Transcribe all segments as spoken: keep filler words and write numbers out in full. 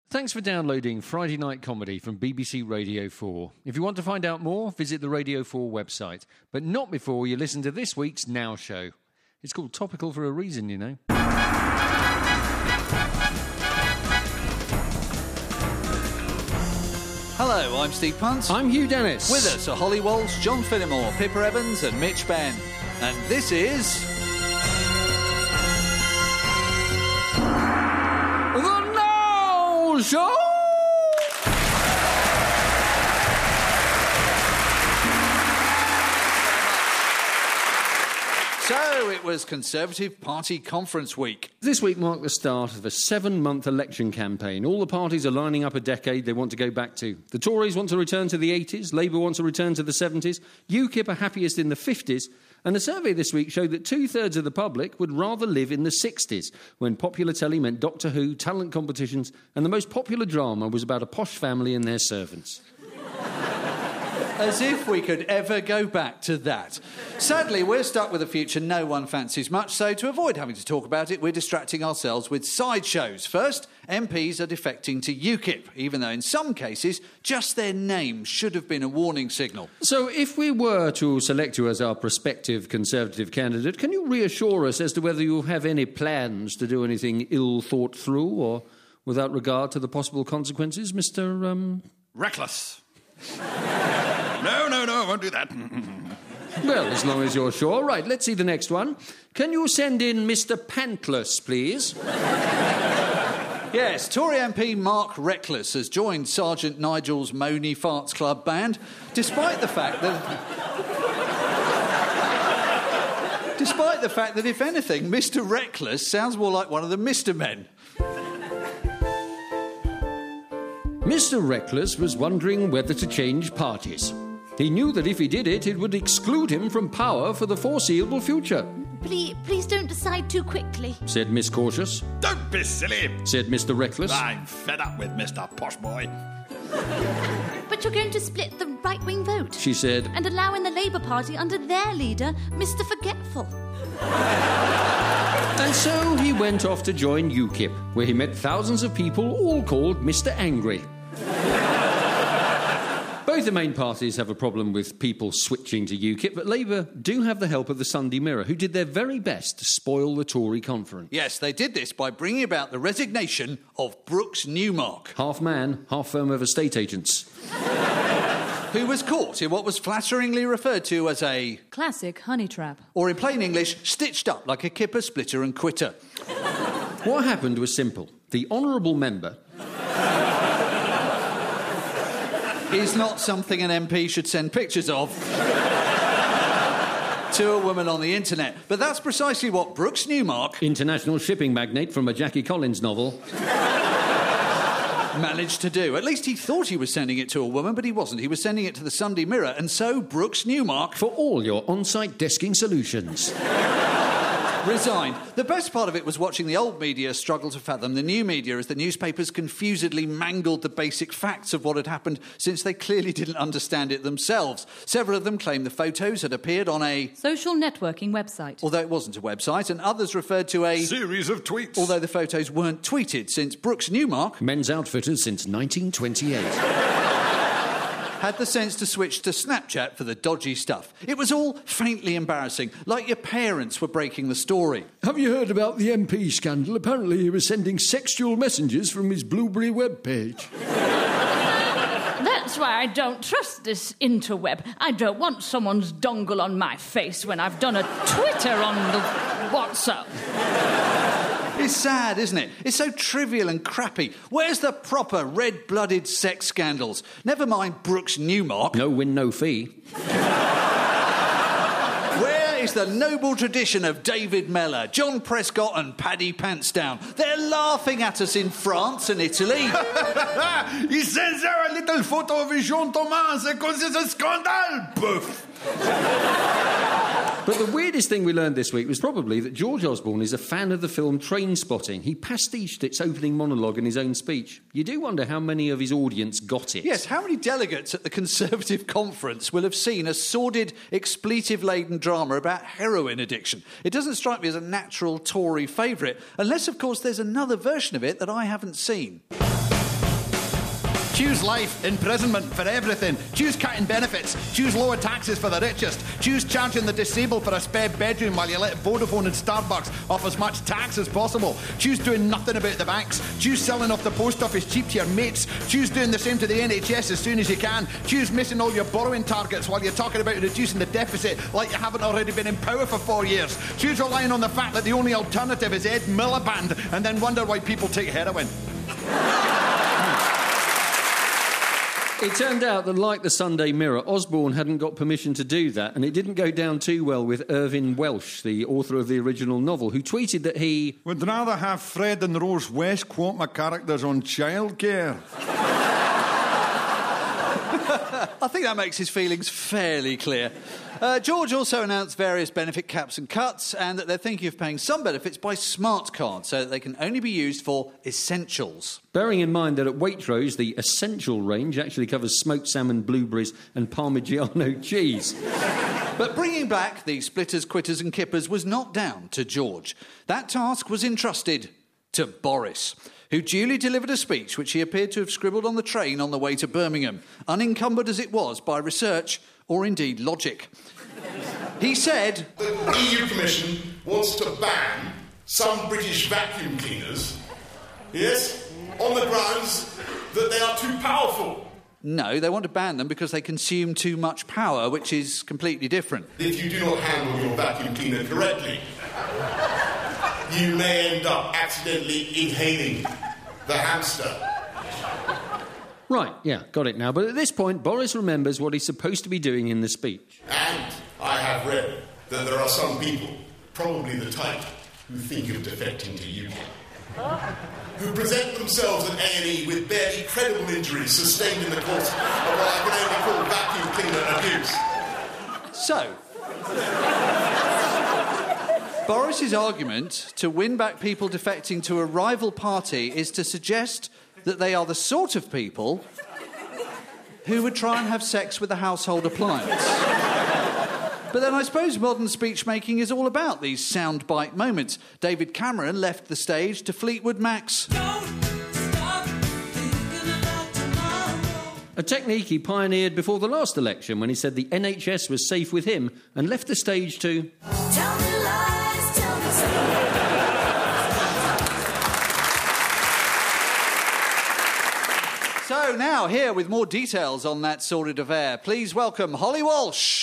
Thanks for downloading Friday Night Comedy from B B C Radio four. If you want to find out more, visit the Radio four website. But not before you listen to this week's Now Show. It's called Topical for a reason, you know. Hello, I'm Steve Punt. I'm Hugh Dennis. With us are Holly Walsh, John Finnemore, Pippa Evans and Mitch Benn. And this is... The Now Show! So, it was Conservative Party Conference Week. This week marked the start of a seven-month election campaign. All the parties are lining up a decade they want to go back to. The Tories want to return to the eighties, Labour wants to return to the seventies, UKIP are happiest in the fifties, and a survey this week showed that two-thirds of the public would rather live in the sixties, when popular telly meant Doctor Who, talent competitions, and the most popular drama was about a posh family and their servants. As if we could ever go back to that. Sadly, we're stuck with a future no one fancies much, so to avoid having to talk about it, we're distracting ourselves with sideshows. First, M Ps are defecting to UKIP, even though in some cases, just their name should have been a warning signal. So if we were to select you as our prospective Conservative candidate, can you reassure us as to whether you have any plans to do anything ill thought through or without regard to the possible consequences, Mister Um... Reckless. No, no, no, I won't do that. Well, as long as you're sure. Right, let's see the next one. Can you send in Mister Pantless, please? Yes, Tory M P Mark Reckless has joined Sergeant Nigel's Moany Farts Club band, despite the fact that... despite the fact that, if anything, Mister Reckless sounds more like one of the Mister Men. Mister Reckless was wondering whether to change parties. He knew that if he did it, it would exclude him from power for the foreseeable future. Please, please don't decide too quickly, said Miss Cautious. Don't be silly, said Mister Reckless. I'm fed up with Mister Posh Boy. But you're going to split the right-wing vote, she said, and allow in the Labour Party under their leader, Mister Forgetful. And so he went off to join UKIP, where he met thousands of people, all called Mister Angry. Both the main parties have a problem with people switching to UKIP, but Labour do have the help of the Sunday Mirror, who did their very best to spoil the Tory conference. Yes, they did this by bringing about the resignation of Brooks Newmark. Half man, half firm of estate agents. Who was caught in what was flatteringly referred to as a... classic honey trap. Or in plain English, stitched up like a kipper, splitter and quitter. What happened was simple. The honourable member... is not something an M P should send pictures of to a woman on the internet. But that's precisely what Brooks Newmark... international shipping magnate from a Jackie Collins novel... managed to do. At least he thought he was sending it to a woman, but he wasn't. He was sending it to the Sunday Mirror, and so Brooks Newmark... for all your on-site desking solutions... resigned. The best part of it was watching the old media struggle to fathom the new media as the newspapers confusedly mangled the basic facts of what had happened, since they clearly didn't understand it themselves. Several of them claimed the photos had appeared on a... social networking website. Although it wasn't a website, and others referred to a... series of tweets. Although the photos weren't tweeted, since Brooks Newmark... men's outfitters since nineteen twenty-eight... had the sense to switch to Snapchat for the dodgy stuff. It was all faintly embarrassing, like your parents were breaking the story. Have you heard about the M P scandal? Apparently he was sending sexual messages from his Blueberry webpage. That's why I don't trust this interweb. I don't want someone's dongle on my face when I've done a Twitter on the WhatsApp. It's sad, isn't it? It's so trivial and crappy. Where's the proper red-blooded sex scandals? Never mind Brooks Newmark. No win, no fee. Where is the noble tradition of David Mellor, John Prescott and Paddy Pantsdown? They're laughing at us in France and Italy. He sends her a little photo of Jean Thomas because it's a scandal, poof. But the weirdest thing we learned this week was probably that George Osborne is a fan of the film Trainspotting. He pastiched its opening monologue in his own speech. You do wonder how many of his audience got it. Yes, how many delegates at the Conservative conference will have seen a sordid, expletive-laden drama about heroin addiction? It doesn't strike me as a natural Tory favourite, unless, of course, there's another version of it that I haven't seen. Choose life, imprisonment for everything. Choose cutting benefits. Choose lower taxes for the richest. Choose charging the disabled for a spare bedroom while you let Vodafone and Starbucks off as much tax as possible. Choose doing nothing about the banks. Choose selling off the post office cheap to your mates. Choose doing the same to the N H S as soon as you can. Choose missing all your borrowing targets while you're talking about reducing the deficit like you haven't already been in power for four years. Choose relying on the fact that the only alternative is Ed Miliband and then wonder why people take heroin. It turned out that, like the Sunday Mirror, Osborne hadn't got permission to do that, and it didn't go down too well with Irvine Welsh, the author of the original novel, who tweeted that he would rather have Fred and Rose West quote my characters on childcare. I think that makes his feelings fairly clear. Uh, George also announced various benefit caps and cuts, and that they're thinking of paying some benefits by smart card so that they can only be used for essentials. Bearing in mind that at Waitrose, the essential range actually covers smoked salmon, blueberries and Parmigiano cheese. But bringing back the splitters, quitters and kippers was not down to George. That task was entrusted to Boris, who duly delivered a speech which he appeared to have scribbled on the train on the way to Birmingham, unencumbered as it was by research or indeed logic. He said, "The E U Commission wants to ban some British vacuum cleaners, yes, on the grounds that they are too powerful." No, they want to ban them because they consume too much power, which is completely different. If you do not handle your vacuum cleaner correctly, you may end up accidentally inhaling the hamster. Right, yeah, got it now. But at this point, Boris remembers what he's supposed to be doing in the speech. And I have read that there are some people, probably the type, who think of defecting to U K, who present themselves at A and E with barely credible injuries sustained in the course of what I can only call vacuum cleaner abuse. So, Boris's argument to win back people defecting to a rival party is to suggest that they are the sort of people who would try and have sex with a household appliance. But then I suppose modern speech-making is all about these soundbite moments. David Cameron left the stage to Fleetwood Mac's a technique he pioneered before the last election when he said the N H S was safe with him and left the stage to Tell me lies, tell me so. So now, here with more details on that sordid affair, please welcome Holly Walsh.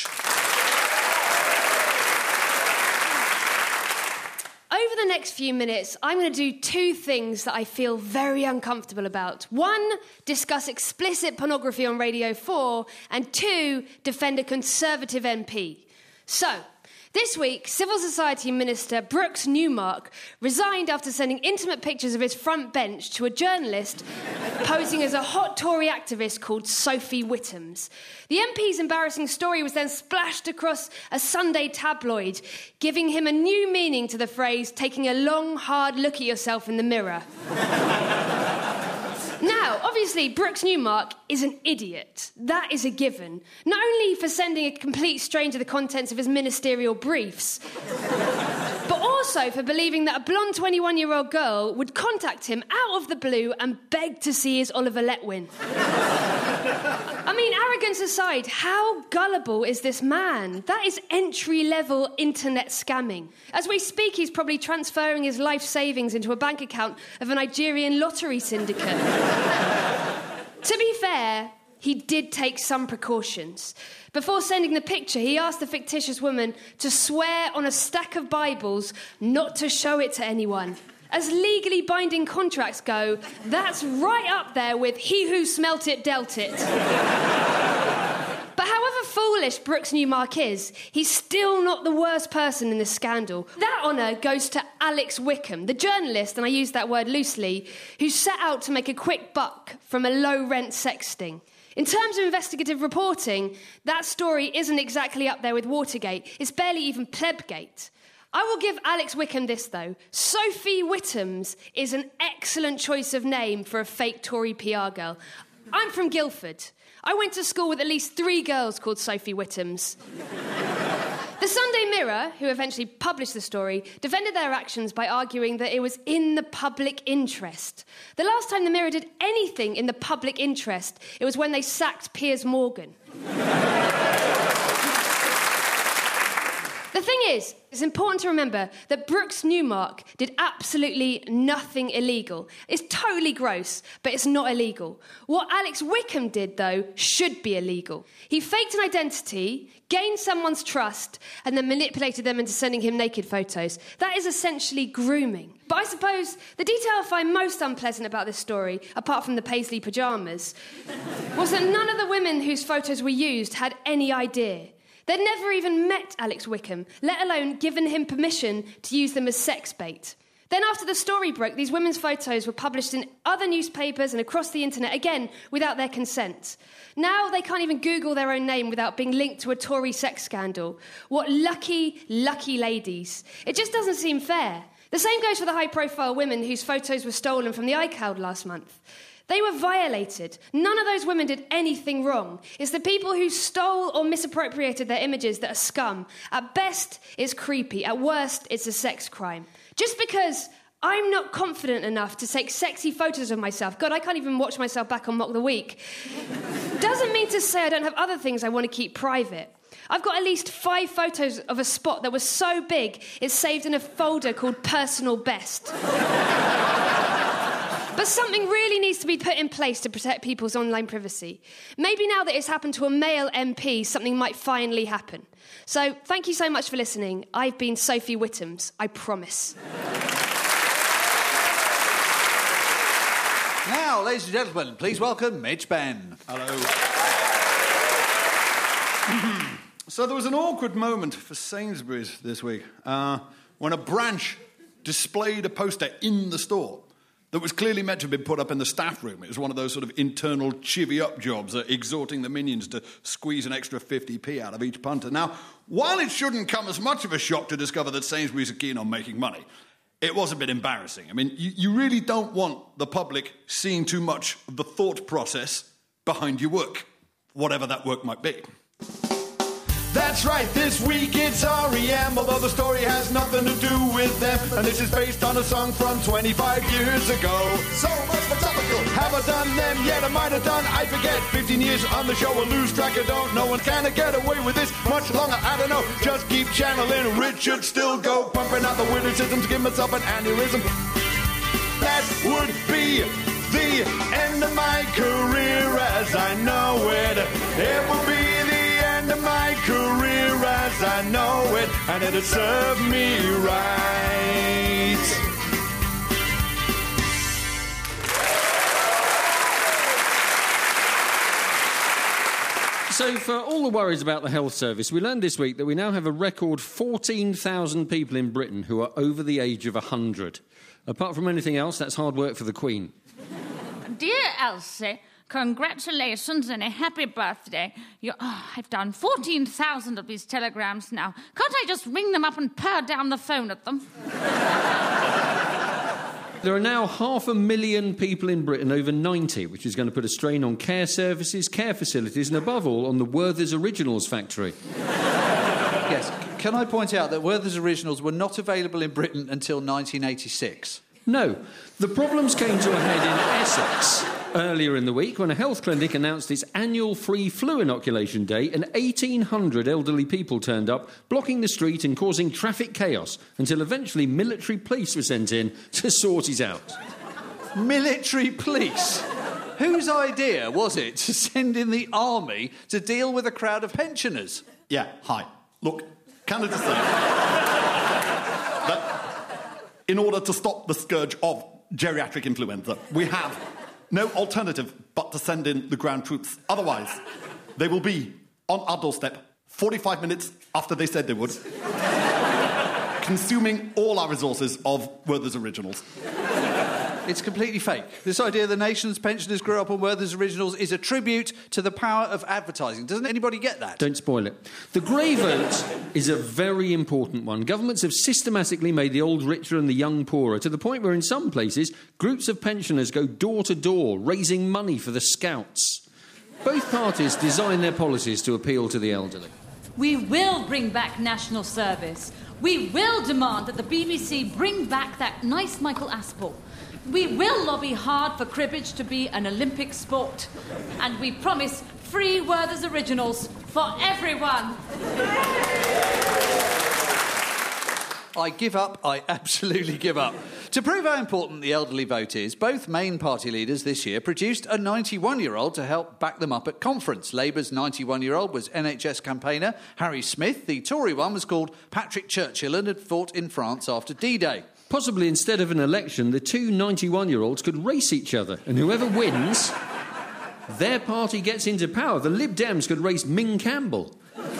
Over the next few minutes, I'm going to do two things that I feel very uncomfortable about. One, discuss explicit pornography on Radio four, and two, defend a Conservative M P. So, this week, Civil Society Minister Brooks Newmark resigned after sending intimate pictures of his front bench to a journalist posing as a hot Tory activist called Sophie Whittams. The M P's embarrassing story was then splashed across a Sunday tabloid, giving him a new meaning to the phrase, taking a long, hard look at yourself in the mirror. Now, obviously, Brooks Newmark is an idiot. That is a given. Not only for sending a complete stranger the contents of his ministerial briefs, but also for believing that a blonde twenty-one-year-old girl would contact him out of the blue and beg to see his Oliver Letwin. I mean, arrogance aside, how gullible is this man? That is entry-level internet scamming. As we speak, he's probably transferring his life savings into a bank account of a Nigerian lottery syndicate. To be fair, he did take some precautions. Before sending the picture, he asked the fictitious woman to swear on a stack of Bibles not to show it to anyone. As legally binding contracts go, that's right up there with he who smelt it dealt it. But however foolish Brooks Newmark is, he's still not the worst person in this scandal. That honour goes to Alex Wickham, the journalist, and I use that word loosely, who set out to make a quick buck from a low-rent sex sting. In terms of investigative reporting, that story isn't exactly up there with Watergate. It's barely even Plebgate. I will give Alex Wickham this, though. Sophie Whittams is an excellent choice of name for a fake Tory P R girl. I'm from Guildford. I went to school with at least three girls called Sophie Whittams. The Sunday Mirror, who eventually published the story, defended their actions by arguing that it was in the public interest. The last time the Mirror did anything in the public interest, it was when they sacked Piers Morgan. The thing is, it's important to remember that Brooks Newmark did absolutely nothing illegal. It's totally gross, but it's not illegal. What Alex Wickham did, though, should be illegal. He faked an identity, gained someone's trust, and then manipulated them into sending him naked photos. That is essentially grooming. But I suppose the detail I find most unpleasant about this story, apart from the paisley pyjamas, was that none of the women whose photos were used had any idea. They'd never even met Alex Wickham, let alone given him permission to use them as sex bait. Then after the story broke, these women's photos were published in other newspapers and across the internet, again, without their consent. Now they can't even Google their own name without being linked to a Tory sex scandal. What lucky, lucky ladies. It just doesn't seem fair. The same goes for the high-profile women whose photos were stolen from the iCloud last month. They were violated. None of those women did anything wrong. It's the people who stole or misappropriated their images that are scum. At best, it's creepy. At worst, it's a sex crime. Just because I'm not confident enough to take sexy photos of myself, God, I can't even watch myself back on Mock the Week, doesn't mean to say I don't have other things I want to keep private. I've got at least five photos of a spot that was so big it's saved in a folder called Personal Best. But something really needs to be put in place to protect people's online privacy. Maybe now that it's happened to a male M P, something might finally happen. So, thank you so much for listening. I've been Sophie Whittams, I promise. Now, ladies and gentlemen, please welcome Mitch Benn. Hello. So there was an awkward moment for Sainsbury's this week uh, when a branch displayed a poster in the store that was clearly meant to have been put up in the staff room. It was one of those sort of internal chivvy-up jobs, uh, exhorting the minions to squeeze an extra fifty p out of each punter. Now, while it shouldn't come as much of a shock to discover that Sainsbury's are keen on making money, it was a bit embarrassing. I mean, you, you really don't want the public seeing too much of the thought process behind your work, whatever that work might be. That's right, this week it's R E M, although the story has nothing to do with them. And this is based on a song from twenty-five years ago. So much for topical. Have I done them yet? I might have done, I forget. fifteen years on the show, I lose track, I don't know. And can I get away with this much longer? I don't know. Just keep channeling Richard Stilgo, pumping out the witticisms, give myself an aneurysm. That would be the end of my career as I know it. It would be the end of my career as I know it, and it'd serve me right. So, for all the worries about the health service, we learned this week that we now have a record fourteen thousand people in Britain who are over the age of one hundred. Apart from anything else, that's hard work for the Queen. Dear Elsie, congratulations and a happy birthday. You, oh, I've done fourteen thousand of these telegrams now. Can't I just ring them up and purr down the phone at them? There are now half a million people in Britain over ninety, which is going to put a strain on care services, care facilities, and above all, on the Werther's Originals factory. Yes, can I point out that Werther's Originals were not available in Britain until nineteen eighty-six? No. The problems came to a head in Essex earlier in the week when a health clinic announced its annual free flu inoculation day and eighteen hundred elderly people turned up, blocking the street and causing traffic chaos until eventually military police were sent in to sort it out. Military police? Whose idea was it to send in the army to deal with a crowd of pensioners? Yeah, hi. Look, can I just say that in order to stop the scourge of geriatric influenza, we have no alternative but to send in the ground troops. Otherwise, they will be on our doorstep forty-five minutes after they said they would, consuming all our resources of Werther's Originals. It's completely fake. This idea the nation's pensioners grew up on Werther's Originals is a tribute to the power of advertising. Doesn't anybody get that? Don't spoil it. The grey vote is a very important one. Governments have systematically made the old richer and the young poorer, to the point where in some places groups of pensioners go door to door raising money for the Scouts. Both parties design their policies to appeal to the elderly. We will bring back national service. We will demand that the B B C bring back that nice Michael Aspel. We will lobby hard for cribbage to be an Olympic sport. And we promise free Werther's Originals for everyone. I give up. I absolutely give up. To prove how important the elderly vote is, both main party leaders this year produced a ninety-one-year-old to help back them up at conference. Labour's ninety-one-year-old was N H S campaigner Harry Smith. The Tory one was called Patrick Churchill and had fought in France after D-Day. Possibly instead of an election, the two ninety-one-year-olds could race each other, and whoever wins, their party gets into power. The Lib Dems could race Ming Campbell.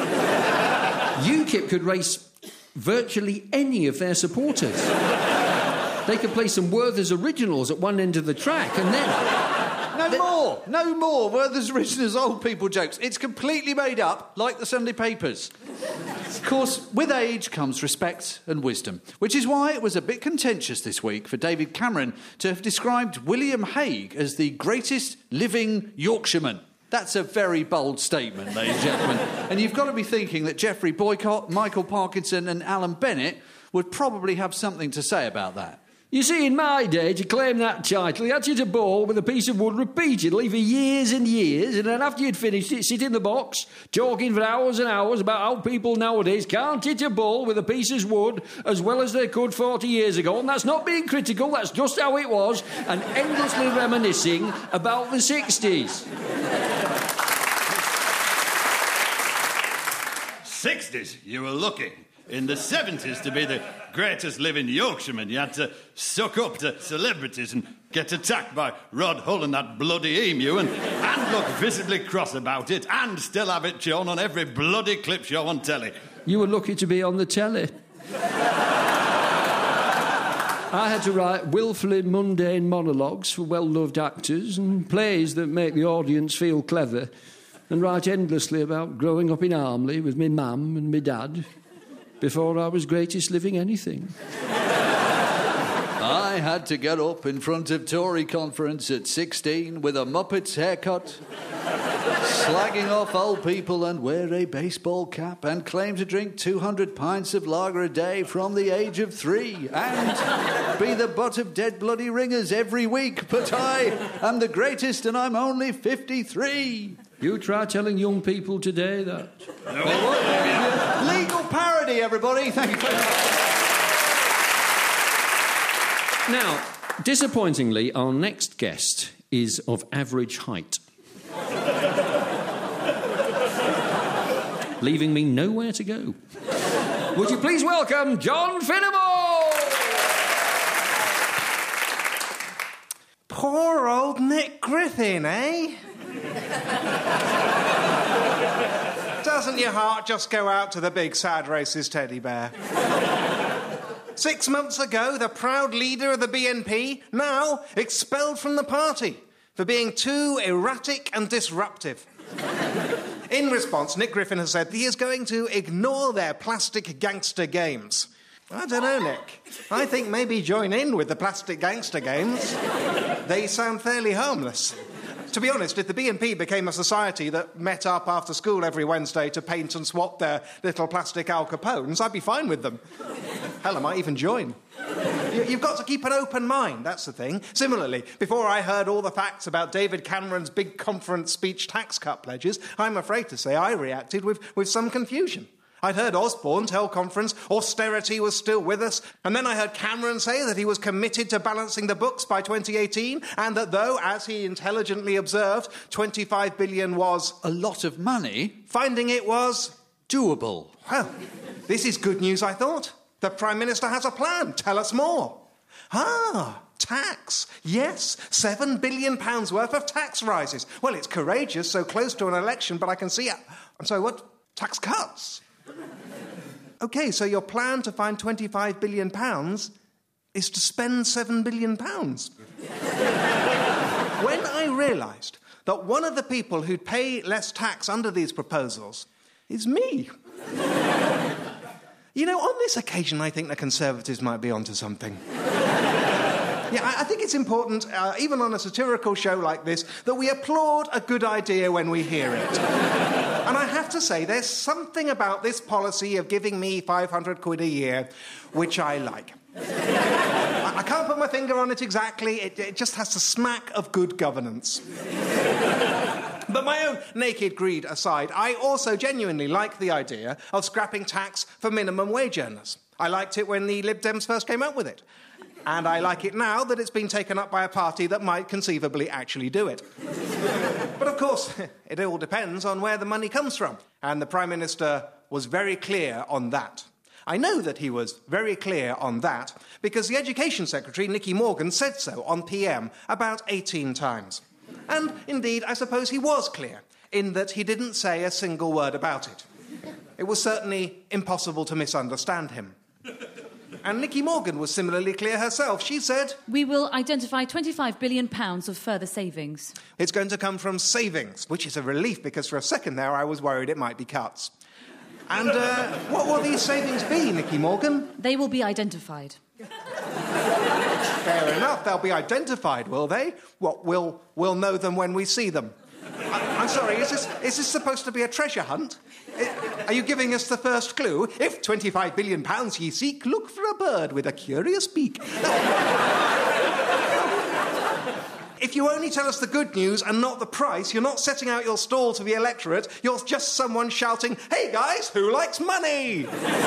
UKIP could race virtually any of their supporters. They could play some Werther's Originals at one end of the track, and then... No more! No more Werther's Originals old people jokes. It's completely made up, like the Sunday papers. Of course, with age comes respect and wisdom, which is why it was a bit contentious this week for David Cameron to have described William Hague as the greatest living Yorkshireman. That's a very bold statement, ladies and gentlemen. And you've got to be thinking that Geoffrey Boycott, Michael Parkinson and Alan Bennett would probably have something to say about that. You see, in my day, to claim that title, you had to hit a ball with a piece of wood repeatedly for years and years, and then after you'd finished it, sit in the box, talking for hours and hours about how people nowadays can't hit a ball with a piece of wood as well as they could forty years ago. And that's not being critical, that's just how it was, and endlessly reminiscing about the sixties. sixties, you were lucky. In the seventies, to be the greatest living Yorkshireman, you had to suck up to celebrities and get attacked by Rod Hull and that bloody emu and, and look visibly cross about it and still have it shown on every bloody clip show on telly. You were lucky to be on the telly. I had to write willfully mundane monologues for well-loved actors and plays that make the audience feel clever and write endlessly about growing up in Armley with me mum and me dad before I was greatest living anything. I had to get up in front of Tory conference at sixteen with a Muppet's haircut, slagging off old people and wear a baseball cap and claim to drink two hundred pints of lager a day from the age of three and be the butt of dead bloody ringers every week. But I am the greatest and I'm only fifty-three. You try telling young people today that. No. Legal parody, everybody. Thank you very much. Now, disappointingly, our next guest is of average height. Leaving me nowhere to go. Would you please welcome John Finnemore? Poor old Nick Griffin, eh? Doesn't your heart just go out to the big sad racist teddy bear? Six months ago, the proud leader of the B N P, now expelled from the party for being too erratic and disruptive. In response, Nick Griffin has said he is going to ignore their plastic gangster games. I don't know, Nick. I think maybe join in with the plastic gangster games. They sound fairly harmless. To be honest, if the B N P became a society that met up after school every Wednesday to paint and swap their little plastic Al Capones, I'd be fine with them. Hell, I might even join. You, you've got to keep an open mind, that's the thing. Similarly, before I heard all the facts about David Cameron's big conference speech tax cut pledges, I'm afraid to say I reacted with, with some confusion. I'd heard Osborne tell conference austerity was still with us, and then I heard Cameron say that he was committed to balancing the books by twenty eighteen, and that though, as he intelligently observed, twenty-five billion was a lot of money, finding it was doable. Well, this is good news, I thought. The Prime Minister has a plan. Tell us more. Ah, tax. Yes, seven billion pounds worth of tax rises. Well, it's courageous, so close to an election, but I can see it. I'm sorry, what? Tax cuts? OK, so your plan to find twenty-five billion pounds is to spend seven billion pounds. When I realised that one of the people who'd pay less tax under these proposals is me. You know, on this occasion, I think the Conservatives might be onto something. Yeah, I, I think it's important, uh, even on a satirical show like this, that we applaud a good idea when we hear it. And I have to say, there's something about this policy of giving me five hundred quid a year which I like. I, I can't put my finger on it exactly. It, it just has to smack of good governance. But my own naked greed aside, I also genuinely like the idea of scrapping tax for minimum wage earners. I liked it when the Lib Dems first came up with it. And I like it now that it's been taken up by a party that might conceivably actually do it. But of course, it all depends on where the money comes from. And the Prime Minister was very clear on that. I know that he was very clear on that because the Education Secretary, Nicky Morgan, said so on P M about eighteen times. And indeed, I suppose he was clear in that he didn't say a single word about it. It was certainly impossible to misunderstand him. And Nicky Morgan was similarly clear herself. She said, "We will identify twenty-five billion pounds of further savings." It's going to come from savings, which is a relief because for a second there I was worried it might be cuts. And uh, what will these savings be, Nicky Morgan? They will be identified. Fair enough, they'll be identified, will they? What, we'll, we'll know them when we see them. I, I'm sorry, is this, is this supposed to be a treasure hunt? Are you giving us the first clue? If twenty-five billion pounds ye seek, look for a bird with a curious beak. If you only tell us the good news and not the price, you're not setting out your stall to the electorate, you're just someone shouting, "Hey guys, who likes money?"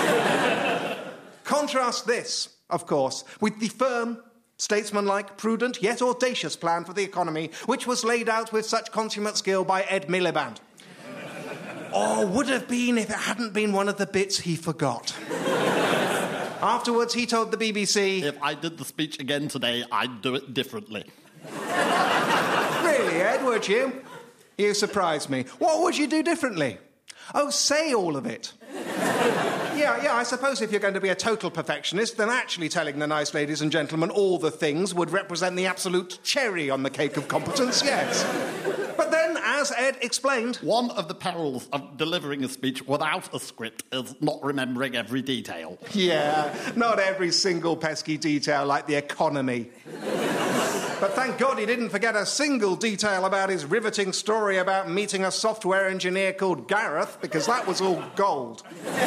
Contrast this, of course, with the firm, statesmanlike, prudent, yet audacious plan for the economy, which was laid out with such consummate skill by Ed Miliband. Or would have been if it hadn't been one of the bits he forgot. Afterwards, he told the B B C, "If I did the speech again today, I'd do it differently." Really, Ed, would you? You surprised me. What would you do differently? Oh, say all of it. Yeah, yeah, I suppose if you're going to be a total perfectionist, then actually telling the nice ladies and gentlemen all the things would represent the absolute cherry on the cake of competence, yes. But then, as Ed explained... One of the perils of delivering a speech without a script is not remembering every detail. Yeah, not every single pesky detail like the economy. But thank God he didn't forget a single detail about his riveting story about meeting a software engineer called Gareth, because that was all gold.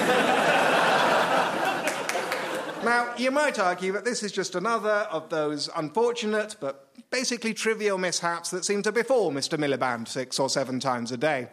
Now, you might argue that this is just another of those unfortunate but basically trivial mishaps that seem to befall Mister Miliband six or seven times a day.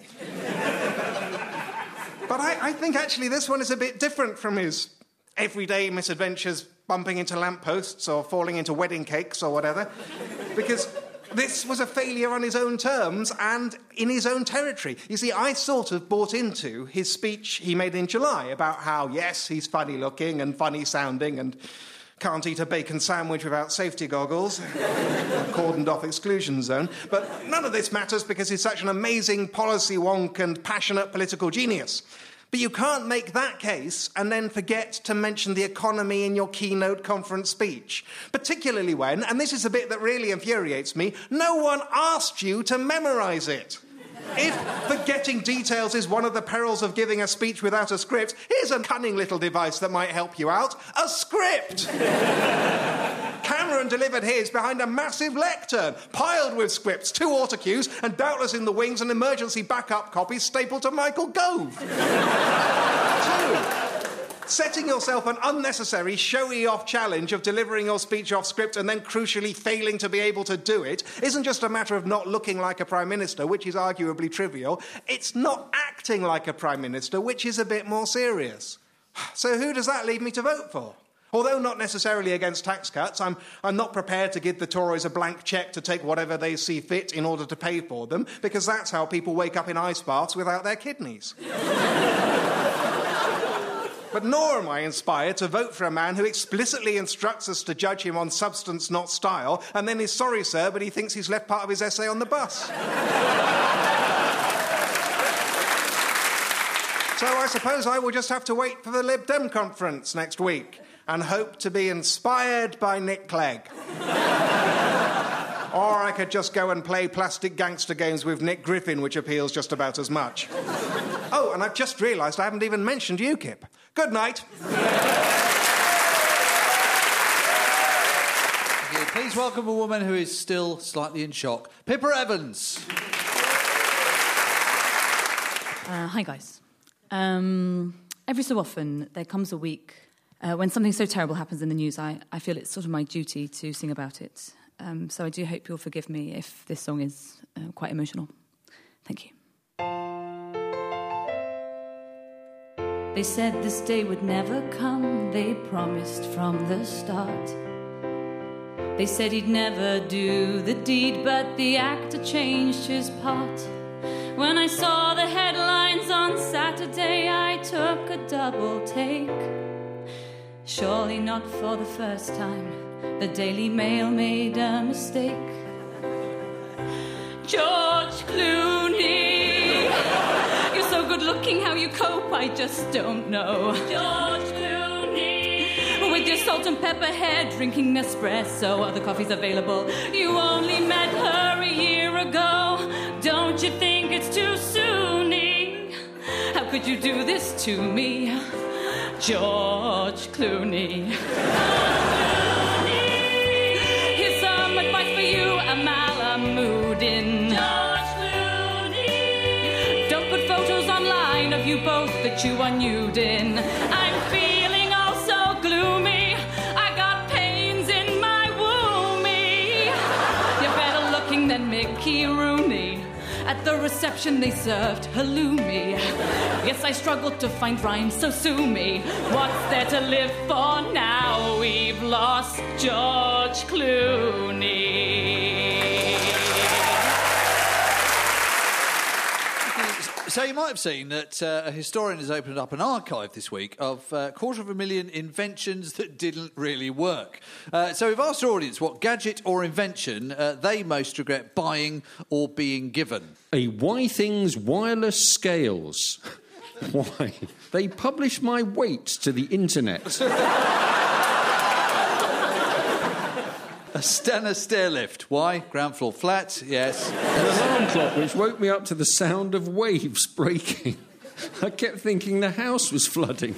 But I, I think actually this one is a bit different from his everyday misadventures bumping into lampposts or falling into wedding cakes or whatever, because this was a failure on his own terms and in his own territory. You see, I sort of bought into his speech he made in July about how, yes, he's funny-looking and funny-sounding and can't eat a bacon sandwich without safety goggles, a cordoned-off exclusion zone. But none of this matters because he's such an amazing policy wonk and passionate political genius. But you can't make that case and then forget to mention the economy in your keynote conference speech. Particularly when, and this is the bit that really infuriates me, no one asked you to memorise it. If forgetting details is one of the perils of giving a speech without a script, here's a cunning little device that might help you out. A script! Cameron delivered his behind a massive lectern, piled with scripts, two autocues, and doubtless in the wings an emergency backup copy stapled to Michael Gove. Two, setting yourself an unnecessary showy-off challenge of delivering your speech off script and then crucially failing to be able to do it isn't just a matter of not looking like a Prime Minister, which is arguably trivial. It's not acting like a Prime Minister, which is a bit more serious. So who does that leave me to vote for? Although not necessarily against tax cuts, I'm, I'm not prepared to give the Tories a blank cheque to take whatever they see fit in order to pay for them, because that's how people wake up in ice baths without their kidneys. But nor am I inspired to vote for a man who explicitly instructs us to judge him on substance, not style, and then is sorry, sir, but he thinks he's left part of his essay on the bus. So I suppose I will just have to wait for the Lib Dem conference next week and hope to be inspired by Nick Clegg. Or I could just go and play plastic gangster games with Nick Griffin, which appeals just about as much. Oh, and I've just realised I haven't even mentioned UKIP. Good night. If you Please welcome a woman who is still slightly in shock, Pippa Evans. Uh, hi, guys. Um, every so often, there comes a week uh, when something so terrible happens in the news, I, I feel it's sort of my duty to sing about it. Um, so I do hope you'll forgive me if this song is uh, quite emotional. Thank you. They said this day would never come, they promised from the start. They said he'd never do the deed, but the actor changed his part. When I saw the headlines on Saturday, I took a double take. Surely not for the first time, the Daily Mail made a mistake. George Clooney, you're so good looking, how you cope, I just don't know. George Clooney, with your salt and pepper hair, drinking Nespresso, other coffees available. You only met her a year ago. Don't you think it's too soony? How could you do this to me? George Clooney. Here's some advice for you, a Malamudin. George Clooney. Don't put photos online of you both that you are nude in. I'm feeling all so gloomy. I got pains in my woomie. You're better looking than Mickey Rooney. At the reception they served halloumi. Yes, I struggled to find rhymes, so sue me. What's there to live for now? We've lost George Clooney. So you might have seen that uh, a historian has opened up an archive this week of a uh, quarter of a million inventions that didn't really work. Uh, so we've asked our audience what gadget or invention uh, they most regret buying or being given. A Withings wireless scales. Why? They publish my weight to the internet. A Stena stair lift. Why? Ground floor flat, yes. An alarm clock which woke me up to the sound of waves breaking. I kept thinking the house was flooding.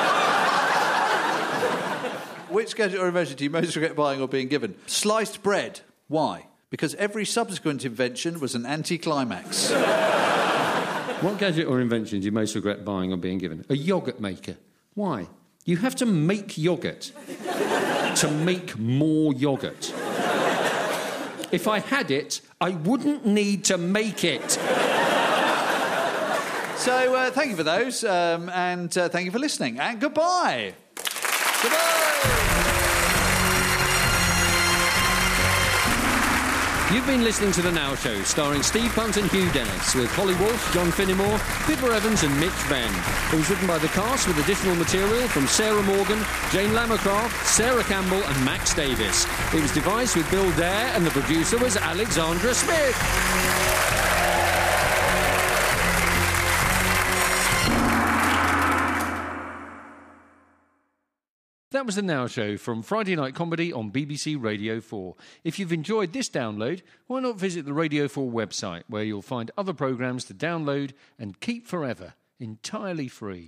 Which gadget or invention do you most regret buying or being given? Sliced bread. Why? Because every subsequent invention was an anticlimax. What gadget or invention do you most regret buying or being given? A yoghurt maker. Why? You have to make yoghurt to make more yoghurt. If I had it, I wouldn't need to make it. So uh, thank you for those, um, and uh, thank you for listening, and goodbye. Goodbye. You've been listening to The Now Show, starring Steve Punt and Hugh Dennis, with Holly Walsh, John Finnemore, Pippa Evans and Mitch Benn. It was written by the cast with additional material from Sarah Morgan, Jane Lammercraft, Sarah Campbell and Max Davis. It was devised with Bill Dare and the producer was Alexandra Smith. That was The Now Show from Friday Night Comedy on B B C Radio four. If you've enjoyed this download, why not visit the Radio four website, where you'll find other programmes to download and keep forever, entirely free.